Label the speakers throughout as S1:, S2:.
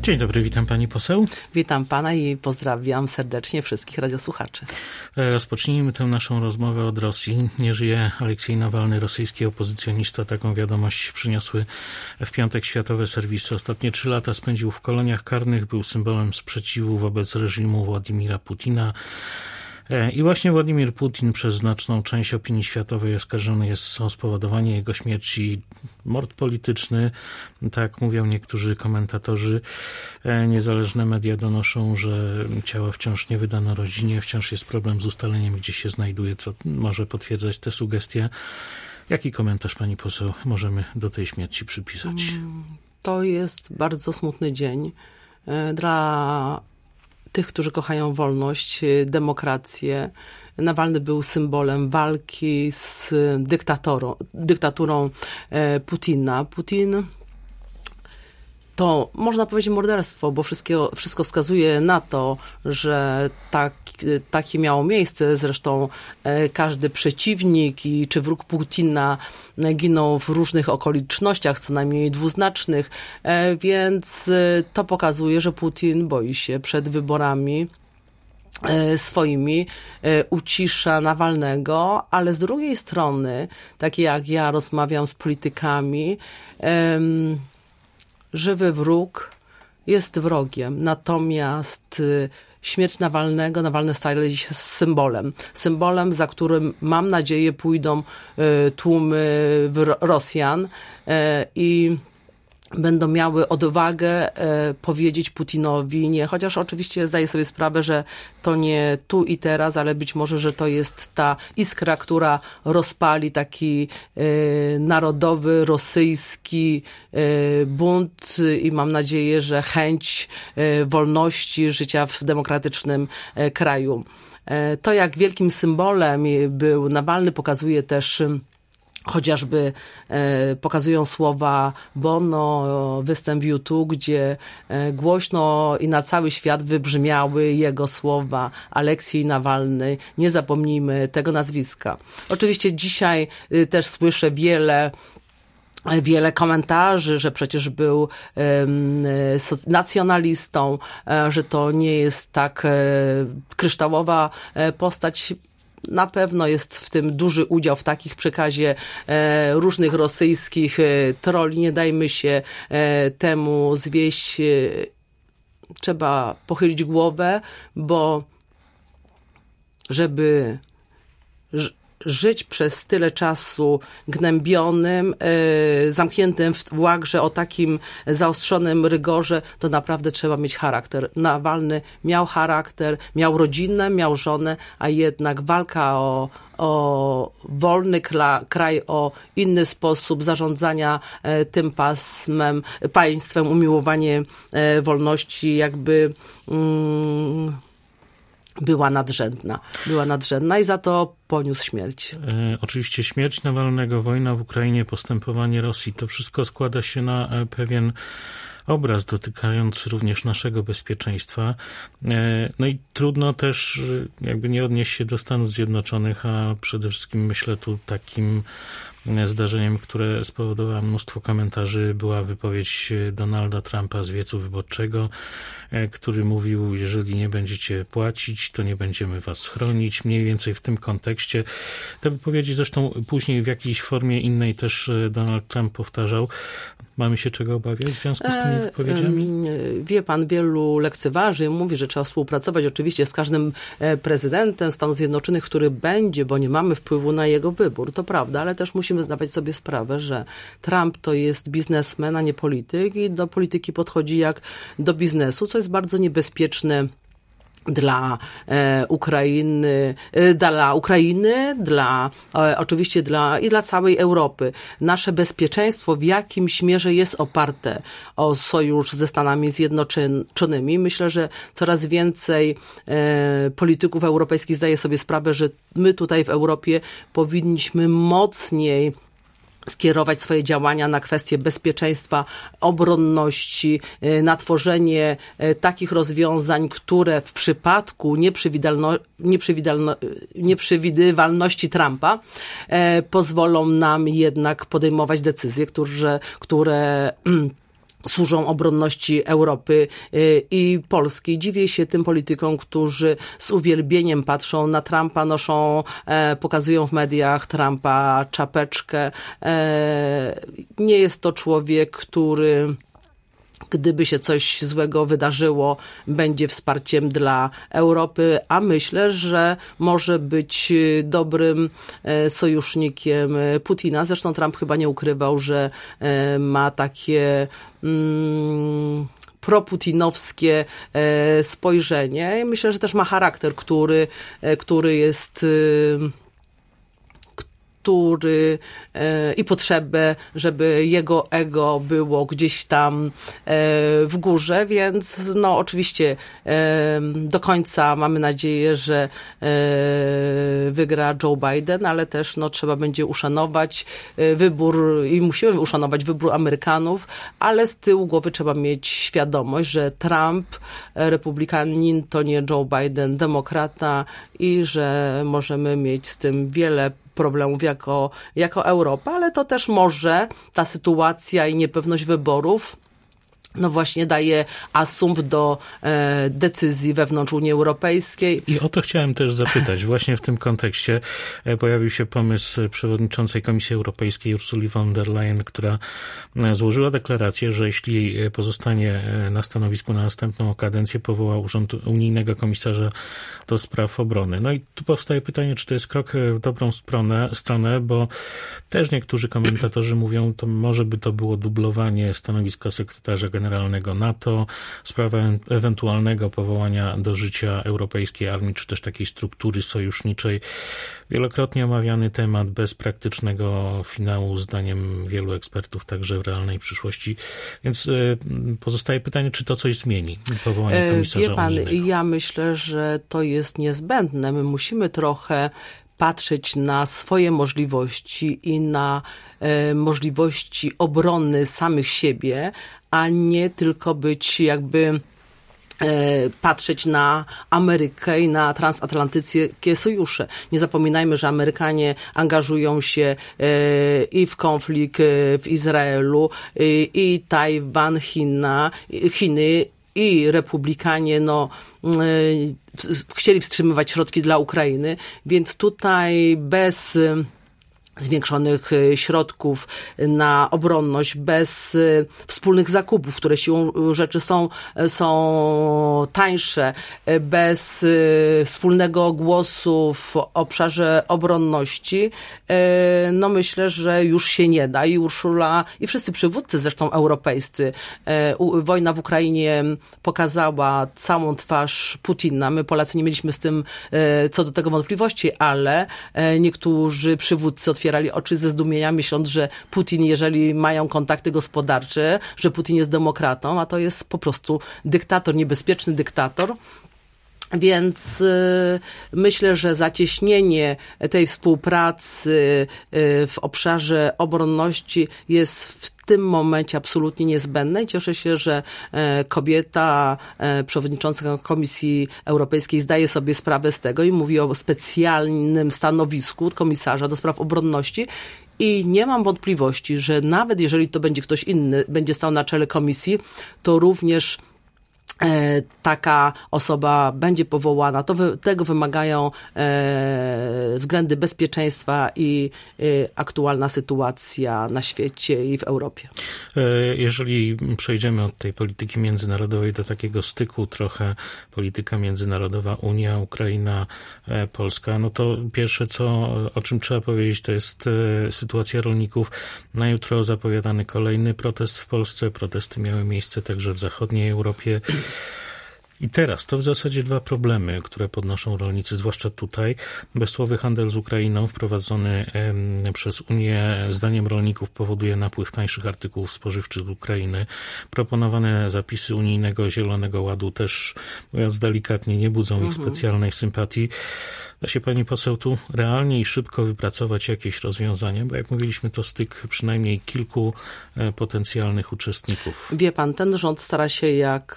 S1: Dzień dobry, witam pani poseł.
S2: Witam pana i pozdrawiam serdecznie wszystkich radiosłuchaczy.
S1: Rozpocznijmy tę naszą rozmowę od Rosji. Nie żyje Aleksiej Nawalny, rosyjski opozycjonista. Taką wiadomość przyniosły w piątek światowe serwisy. Ostatnie 3 lata spędził w koloniach karnych, był symbolem sprzeciwu wobec reżimu Władimira Putina. I właśnie Władimir Putin przez znaczną część opinii światowej oskarżony jest o spowodowanie jego śmierci, mord polityczny. Tak mówią niektórzy komentatorzy. Niezależne media donoszą, że ciała wciąż nie wydano rodzinie, wciąż jest problem z ustaleniem, gdzie się znajduje, co może potwierdzać te sugestie. Jaki komentarz, pani poseł, możemy do tej śmierci przypisać?
S2: To jest bardzo smutny dzień dla tych, którzy kochają wolność, demokrację. Nawalny był symbolem walki z dyktaturą Putina. Putin to, można powiedzieć, morderstwo, bo wszystko wskazuje na to, że takie miało miejsce. Zresztą każdy przeciwnik czy wróg Putina ginął w różnych okolicznościach, co najmniej dwuznacznych, więc to pokazuje, że Putin boi się przed wyborami swoimi, ucisza Nawalnego, ale z drugiej strony, takie jak ja rozmawiam z politykami, żywy wróg jest wrogiem, natomiast śmierć Nawalny staje się symbolem, za którym, mam nadzieję, pójdą tłumy Rosjan i będą miały odwagę powiedzieć Putinowi nie, chociaż oczywiście zdaję sobie sprawę, że to nie tu i teraz, ale być może, że to jest ta iskra, która rozpali taki narodowy, rosyjski bunt i mam nadzieję, że chęć wolności, życia w demokratycznym kraju. To, jak wielkim symbolem był Nawalny, pokazuje też chociażby pokazują słowa Bono, występ YouTube, gdzie głośno i na cały świat wybrzmiały jego słowa: Aleksiej Nawalny, nie zapomnijmy tego nazwiska. Oczywiście dzisiaj też słyszę wiele komentarzy, że przecież był nacjonalistą, że to nie jest tak kryształowa postać. Na pewno jest w tym duży udział w takich przekazie różnych rosyjskich troli. Nie dajmy się temu zwieść. Trzeba pochylić głowę, bo żeby żyć przez tyle czasu gnębionym, zamkniętym w łagrze o takim zaostrzonym rygorze, to naprawdę trzeba mieć charakter. Nawalny miał charakter, miał rodzinę, miał żonę, a jednak walka o wolny kraj, o inny sposób zarządzania tym państwem, umiłowanie wolności jakby była nadrzędna i za to poniósł śmierć.
S1: Oczywiście śmierć Nawalnego, wojna w Ukrainie, postępowanie Rosji, to wszystko składa się na pewien obraz dotykający również naszego bezpieczeństwa. No i trudno też jakby nie odnieść się do Stanów Zjednoczonych, a przede wszystkim myślę tu takim zdarzeniem, które spowodowało mnóstwo komentarzy, była wypowiedź Donalda Trumpa z wiecu wyborczego, który mówił: jeżeli nie będziecie płacić, to nie będziemy was chronić. Mniej więcej w tym kontekście. Te wypowiedzi zresztą później w jakiejś formie innej też Donald Trump powtarzał. Mamy się czego obawiać w związku z tymi wypowiedziami?
S2: Wie pan, wielu lekceważy mówi, że trzeba współpracować oczywiście z każdym prezydentem Stanów Zjednoczonych, który będzie, bo nie mamy wpływu na jego wybór. To prawda, ale też musimy zdawać sobie sprawę, że Trump to jest biznesmen, a nie polityk i do polityki podchodzi jak do biznesu, co jest bardzo niebezpieczne dla Ukrainy, oczywiście i dla całej Europy. Nasze bezpieczeństwo w jakimś mierze jest oparte o sojusz ze Stanami Zjednoczonymi. Myślę, że coraz więcej polityków europejskich zdaje sobie sprawę, że my tutaj w Europie powinniśmy mocniej skierować swoje działania na kwestie bezpieczeństwa, obronności, na tworzenie takich rozwiązań, które w przypadku nieprzewidywalności Trumpa pozwolą nam jednak podejmować decyzje, które służą obronności Europy i Polski. Dziwię się tym politykom, którzy z uwielbieniem patrzą na Trumpa, pokazują w mediach Trumpa czapeczkę. Nie jest to człowiek, który, gdyby się coś złego wydarzyło, będzie wsparciem dla Europy, a myślę, że może być dobrym sojusznikiem Putina. Zresztą Trump chyba nie ukrywał, że ma takie proputinowskie spojrzenie. Myślę, że też ma charakter, który jest i potrzebę, żeby jego ego było gdzieś tam w górze, więc oczywiście do końca mamy nadzieję, że wygra Joe Biden, ale też trzeba będzie uszanować wybór i musimy uszanować wybór Amerykanów, ale z tyłu głowy trzeba mieć świadomość, że Trump, republikanin, to nie Joe Biden, demokrata i że możemy mieć z tym wiele problemów jako Europa, ale to też może ta sytuacja i niepewność wyborów właśnie daje asumpt do decyzji wewnątrz Unii Europejskiej.
S1: I o to chciałem też zapytać. Właśnie w tym kontekście pojawił się pomysł przewodniczącej Komisji Europejskiej Ursuli von der Leyen, która złożyła deklarację, że jeśli pozostanie na stanowisku na następną kadencję, powoła urząd unijnego komisarza do spraw obrony. No i tu powstaje pytanie, czy to jest krok w dobrą stronę, bo też niektórzy komentatorzy mówią, to może by to było dublowanie stanowiska sekretarza generalnego NATO, sprawa ewentualnego powołania do życia europejskiej armii, czy też takiej struktury sojuszniczej. Wielokrotnie omawiany temat bez praktycznego finału, zdaniem wielu ekspertów, także w realnej przyszłości. Więc pozostaje pytanie, czy to coś zmieni, powołanie komisarza unijnego.
S2: Ja myślę, że to jest niezbędne. My musimy trochę patrzeć na swoje możliwości i na możliwości obrony samych siebie, a nie tylko być patrzeć na Amerykę i na transatlantyckie sojusze. Nie zapominajmy, że Amerykanie angażują się i w konflikt w Izraelu, i Tajwan, Chiny, i republikanie chcieli wstrzymywać środki dla Ukrainy, więc tutaj bez zwiększonych środków na obronność, bez wspólnych zakupów, które siłą rzeczy są tańsze, bez wspólnego głosu w obszarze obronności, myślę, że już się nie da i Urszula i wszyscy przywódcy zresztą europejscy. Wojna w Ukrainie pokazała całą twarz Putina. My Polacy nie mieliśmy z tym co do tego wątpliwości, ale niektórzy przywódcy otwierali oczy ze zdumienia, myśląc, że Putin, jeżeli mają kontakty gospodarcze, że Putin jest demokratą, a to jest po prostu dyktator, niebezpieczny dyktator. Więc myślę, że zacieśnienie tej współpracy w obszarze obronności jest w tym momencie absolutnie niezbędne i cieszę się, że kobieta przewodnicząca Komisji Europejskiej zdaje sobie sprawę z tego i mówi o specjalnym stanowisku komisarza do spraw obronności. I nie mam wątpliwości, że nawet jeżeli to będzie ktoś inny, będzie stał na czele komisji, to również taka osoba będzie powołana. Tego wymagają względy bezpieczeństwa i aktualna sytuacja na świecie i w Europie.
S1: Jeżeli przejdziemy od tej polityki międzynarodowej do takiego styku trochę polityka międzynarodowa, Unia, Ukraina, Polska, to pierwsze, o czym trzeba powiedzieć, to jest sytuacja rolników. Na jutro zapowiadany kolejny protest w Polsce. Protesty miały miejsce także w zachodniej Europie. I teraz to w zasadzie dwa problemy, które podnoszą rolnicy, zwłaszcza tutaj. Bezcłowy handel z Ukrainą wprowadzony przez Unię, zdaniem rolników, powoduje napływ tańszych artykułów spożywczych z Ukrainy. Proponowane zapisy unijnego Zielonego Ładu też, mówiąc delikatnie, nie budzą ich specjalnej sympatii. Da się pani poseł tu realnie i szybko wypracować jakieś rozwiązanie, bo jak mówiliśmy, to styk przynajmniej kilku potencjalnych uczestników.
S2: Wie pan, ten rząd stara się jak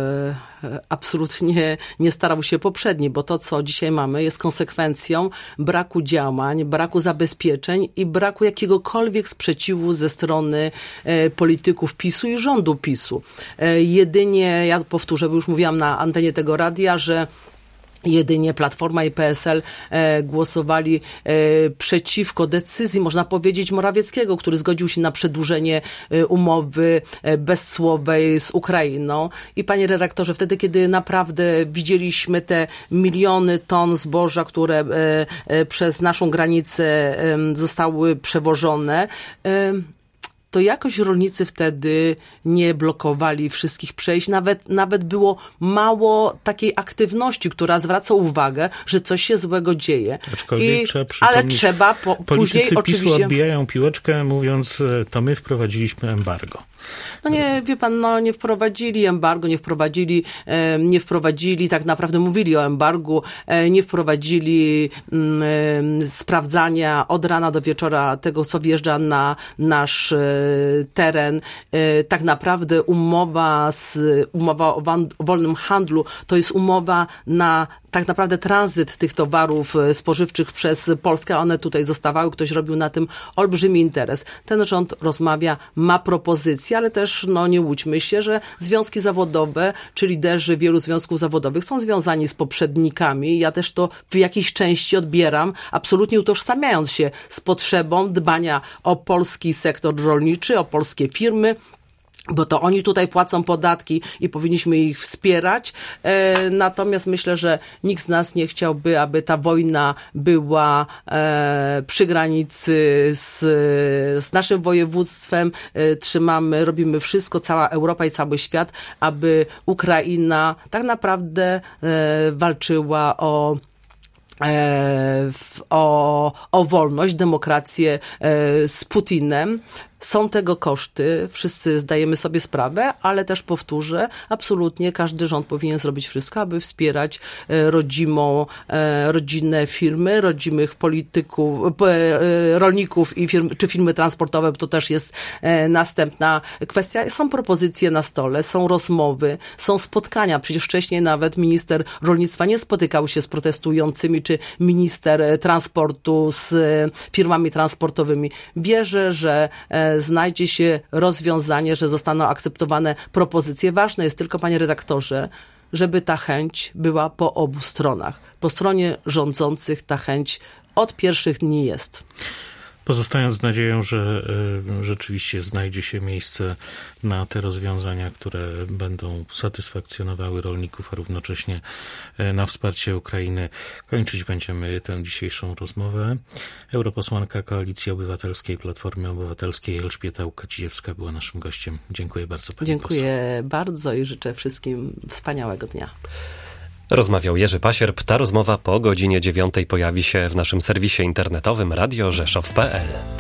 S2: absolutnie nie starał się poprzedni, bo to, co dzisiaj mamy, jest konsekwencją braku działań, braku zabezpieczeń i braku jakiegokolwiek sprzeciwu ze strony polityków PiS-u i rządu PiS-u. Jedynie, ja powtórzę, bo już mówiłam na antenie tego radia, że jedynie Platforma i PSL głosowali przeciwko decyzji, można powiedzieć, Morawieckiego, który zgodził się na przedłużenie umowy bezcłowej z Ukrainą. I panie redaktorze, wtedy, kiedy naprawdę widzieliśmy te miliony ton zboża, które przez naszą granicę zostały przewożone, to jakoś rolnicy wtedy nie blokowali wszystkich przejść. Nawet było mało takiej aktywności, która zwraca uwagę, że coś się złego dzieje. Ale trzeba później
S1: PiS-u
S2: oczywiście
S1: odbijają piłeczkę, mówiąc, to my wprowadziliśmy embargo.
S2: No nie, wie pan, no nie wprowadzili embargo, nie wprowadzili, tak naprawdę mówili o embargu, nie wprowadzili sprawdzania od rana do wieczora tego, co wjeżdża na nasz teren. Tak naprawdę umowa o wolnym handlu to jest umowa na tak naprawdę tranzyt tych towarów spożywczych przez Polskę, one tutaj zostawały, ktoś robił na tym olbrzymi interes. Ten rząd rozmawia, ma propozycje, ale też nie łudźmy się, że związki zawodowe, czy liderzy wielu związków zawodowych są związani z poprzednikami. Ja też to w jakiejś części odbieram, absolutnie utożsamiając się z potrzebą dbania o polski sektor rolniczy, o polskie firmy, bo to oni tutaj płacą podatki i powinniśmy ich wspierać. Natomiast myślę, że nikt z nas nie chciałby, aby ta wojna była przy granicy z naszym województwem. Robimy wszystko, cała Europa i cały świat, aby Ukraina tak naprawdę walczyła o wolność, demokrację z Putinem. Są tego koszty, wszyscy zdajemy sobie sprawę, ale też powtórzę, absolutnie każdy rząd powinien zrobić wszystko, aby wspierać rodzinne firmy, rodzimych polityków, rolników i czy firmy transportowe, bo to też jest następna kwestia. Są propozycje na stole, są rozmowy, są spotkania. Przecież wcześniej nawet minister rolnictwa nie spotykał się z protestującymi, czy minister transportu z firmami transportowymi. Wierzę, że znajdzie się rozwiązanie, że zostaną akceptowane propozycje. Ważne jest tylko, panie redaktorze, żeby ta chęć była po obu stronach. Po stronie rządzących ta chęć od pierwszych dni jest.
S1: Pozostając z nadzieją, że rzeczywiście znajdzie się miejsce na te rozwiązania, które będą satysfakcjonowały rolników, a równocześnie na wsparcie Ukrainy. Kończyć będziemy tę dzisiejszą rozmowę. Europosłanka Koalicji Obywatelskiej, Platformy Obywatelskiej Elżbieta Łukacijewska była naszym gościem. Dziękuję bardzo, pani
S2: Dziękuję bardzo i życzę wszystkim wspaniałego dnia.
S3: Rozmawiał Jerzy Pasierb. Ta rozmowa po godzinie 9 pojawi się w naszym serwisie internetowym radiorzeszów.pl.